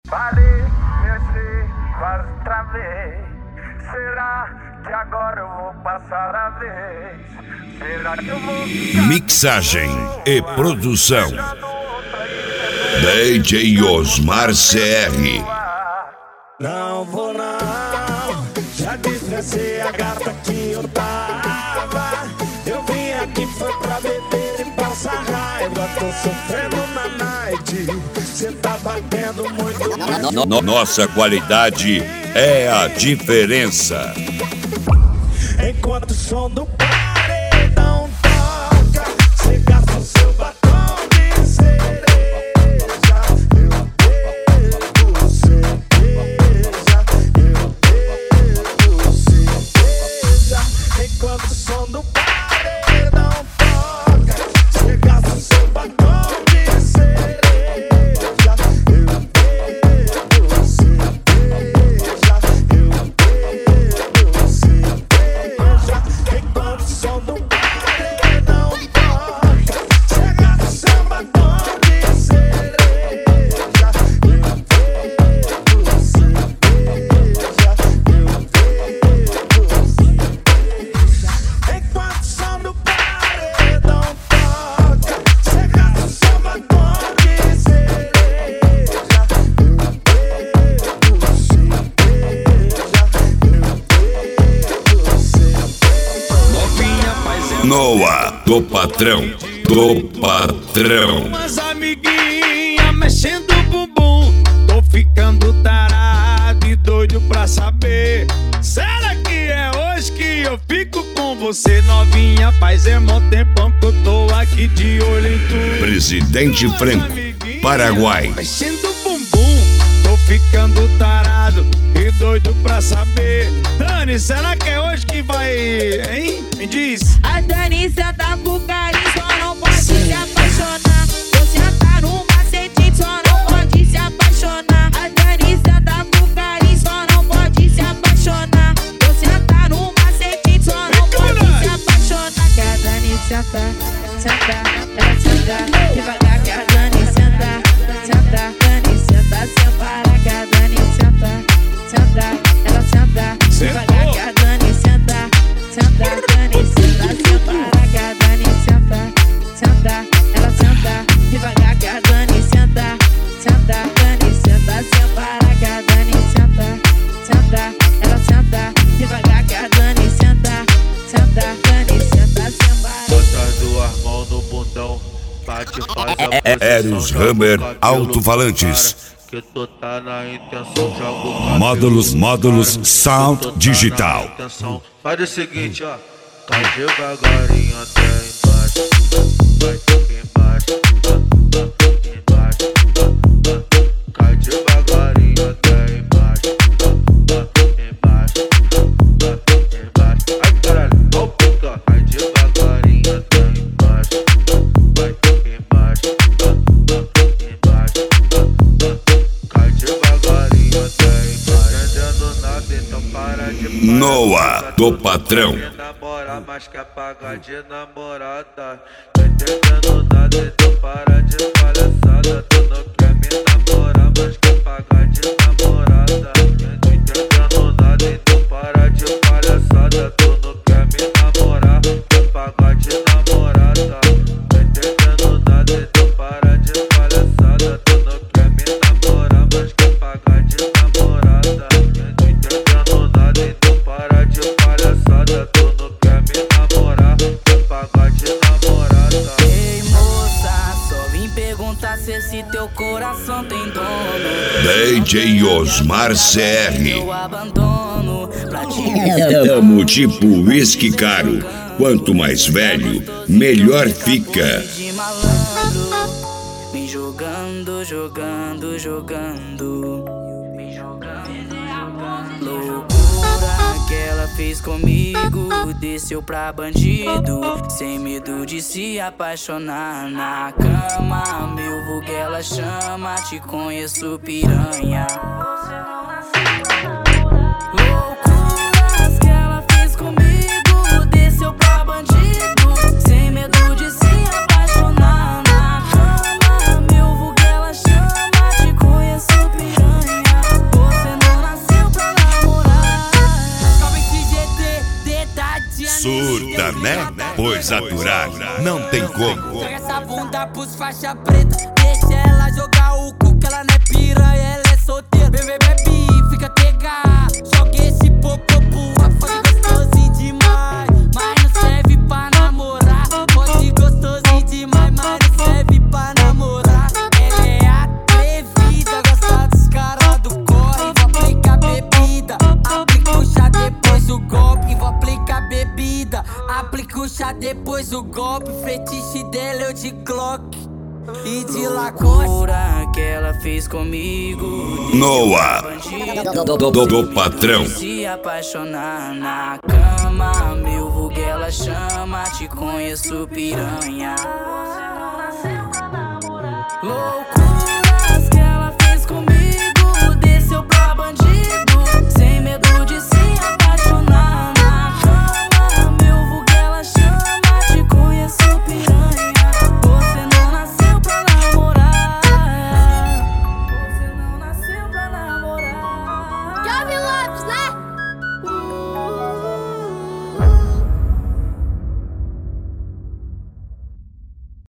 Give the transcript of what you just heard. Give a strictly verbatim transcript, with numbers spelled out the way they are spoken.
Parece outra vez. Será que agora eu vou passar a vez? Será que eu vou ficar... Mixagem e produção D J Osmar C R. Não vou não, já desgracei a gata que eu tava. Eu vim aqui foi pra beber e passar raiva. Tô sofrendo na night, cê tá batendo muito mais. No, no, nossa qualidade é a diferença. Enquanto o som do paredão toca, cê gasta o seu batom de cereja. Eu bebo cerveja, eu bebo cerveja. Enquanto o som do paredão toca, cê gasta o seu batom de cereja. Eu bebo cerveja, eu bebo cerveja. Enquanto o som do paredão toca, cê gasta o seu batom de cereja. Eu bebo cerveja, eu bebo cerveja. Enquanto o som do paredão toca, cê gasta o seu batom de cereja. Eu bebo cerveja, eu bebo cerveja. Noah, do patrão, do patrão. Umas amiguinhas mexendo o bumbum. Tô ficando tarado e doido pra saber. Será que é hoje que eu fico com você, novinha? Faz é mó tempão que eu tô aqui de olho em tu. Presidente Franco, Paraguai. Mexendo o bumbum. Tô ficando tarado e doido pra saber. Dani, será que é hoje que vai, hein? Me diz. A Dani senta com carinho, só não pode se apaixonar. Você tá no macete, só não pode se apaixonar. A Dani senta com carinho, só não pode se apaixonar. Você tá no macete, só não pode se apaixonar. Que a Dani senta, senta, ela senta devagar. Que a Dani senta, senta, Dani senta sem parar. Que a Dani senta, senta, ela senta devagar. Que a Dani senta, senta, Dani senta sem parar. Que a Dani senta, senta, ela senta devagar. Que a Dani senta, senta, Dani senta sem parar. Que a Dani senta, senta, ela senta devagar. Que a Dani senta, senta, Dani senta sem parar. Bota duas mãos no bundão, bate, faz a Eros Hammer Alto-Falantes. que tu tá na intenção, joga o cabelo. Módulos, módulos, Que tu sound tá na digital. intenção. Faz o seguinte, ó. Cai devagarinho até embaixo. Vai embaixo. Embaixo. Cai devagarinho até embaixo. Embaixo. Embaixo. Ai, caralho. Ó o pique, ó. Cai devagarinho até embaixo. Vai embaixo. Embaixo. Cai devagarinho até embaixo. Entendendo nada, então para de parar. Noah, do patrão. Namora, mas quer pagar de namorada. Não entendendo nada, então para de palhaçada. Tu não quer me namorar, mas quer pagar de namorada. Não entendendo nada, então para de palhaçada. Tu não quer me namorar, quer pagar de namorada. Não entendendo nada, então para de palhaçada. Tu não quer me namorar, mas quer pagar de namorada. Não entendendo nada, então para de palhaçada. Tu não quer me namorar, quer pagar de namorada. Ei moça, só vim perguntar se esse teu coração tem dono. D J Osmar C R. Eu abandono pra te Tamo tipo uísque caro. Quanto mais velho, melhor fica. de malandro. Me jogando, jogando, jogando. Me jogando, jogando. Loucura que ela fez comigo. Desceu pra bandido, sem medo de se apaixonar na cama. Meu vulgo ela chama, te conheço piranha. Loucuras que ela fez comigo. Desceu pra bandido, sem medo de se apaixonar na cama. Meu vulgo ela chama, te conheço piranha. né? Pois aturar não tem como. Joga essa bunda pros faixa preta, deixa ela jogar o cu, que ela não é piranha, ela é solteira. Bebê, bebe, fica pega, joga esse popô pro foda gostosinho demais, mas não serve pra namorar. Pode gostosinho demais, mas não serve pra namorar. Ela é atrevida, gosta dos caras do corre. Vou aplicar bebida, aplica o chá depois o golpe. Vou aplicar bebida, aplica o chá depois o golpe. Fetiche dela eu de Glock e de loucura que ela fez comigo. Noah, do, do, do, do patrão. Se apaixonar na cama, meu vulgo ela chama, te conheço piranha. Loucura